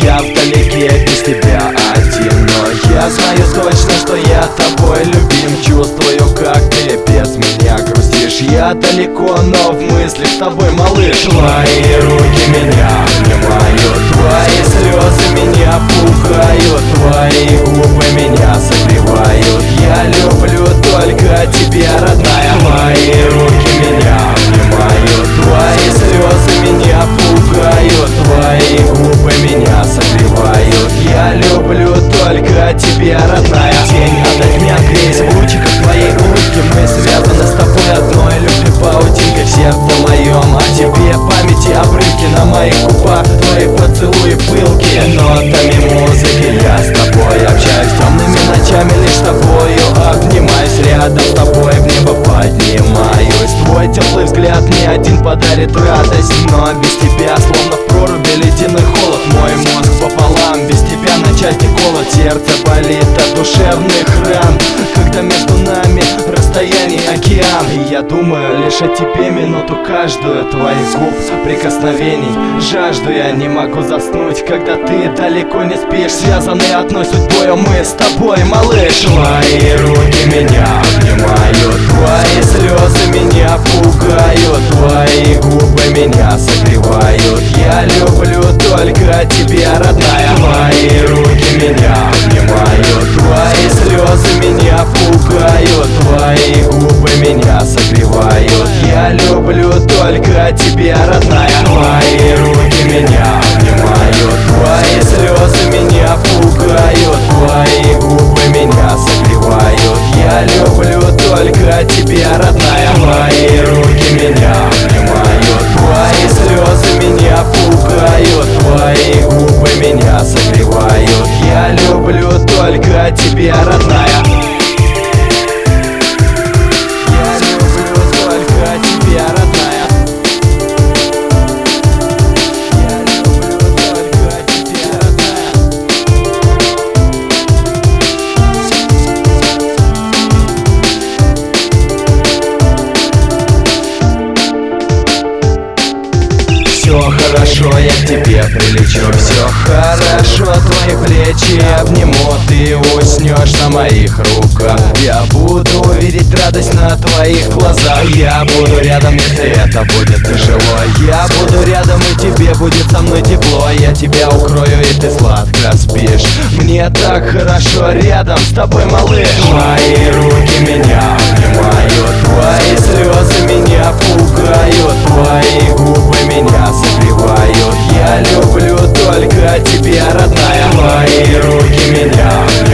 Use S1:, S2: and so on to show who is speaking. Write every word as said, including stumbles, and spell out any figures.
S1: я вдалеке без тебя один. Но я знаю точно, что я тобой любим. Чувствую, как ты без меня грустишь. Я далеко, но в мыслях с тобой, малыш. Твои руки меня обнимают, твои слезы меня пугают, твои губы меня согревают. Я люблю только тебя, родная. Твои руки меня обнимают, твои слезы меня пугают, твои губы меня согревают. Я люблю только тебя, родная. Тень ото дня греется в лучиках твоей улыбки. Мы связаны с тобой одной любви паутинкой. В сердце моем о тебе памяти обрывки, на моих губах твои поцелуи пылки. Нотами музыки я с тобой общаюсь, темными ночами лишь с тобою обнимаюсь. Рядом с тобой в небо поднимаюсь. Твой теплый взгляд мне один подарит радость, но без тебя словно в проруби ледяной холод. Мой мозг пополам, без тебя на части колот. Сердце болит от душевных ран, когда между нами расстояние океан. И я думаю лишь о тебе минуту каждую, твоих губ, прикосновений жажду. Я не могу заснуть, когда ты далеко не спишь. Связаны одной судьбой мы с тобой, малыш. Твои руки меня обнимают, твои слезы меня пугают, твои губы меня согревают. Я люблю только тебя, родная. Твои руки меня обнимают, твои слезы меня пугают, твои губы меня согревают. Я люблю только тебя, родная. Твои руки меня обнимают, твои слезы меня пугают, твои губы меня согревают. Я люблю только тебя, родная. Твои руки меня обнимают, твои слезы меня пугают, твои губы меня согревают. Я люблю только тебя, родная. Я люблю только тебя, родная. Я люблю только тебя, родная. Все хорошо, я к тебе прилечу. Все хорошо, твои плечи обниму. Ты уснешь на моих руках. Я буду видеть радость на твоих глазах. Я буду рядом, если это будет тяжело. Я буду рядом, и тебе будет со мной тепло. Я тебя укрою, и ты сладко спишь. Мне так хорошо рядом с тобой, малыш. Твои руки меня обнимают, твои слезы меня пугают, твои губы меня согревают. Я люблю только тебя, родная. Твои руки меня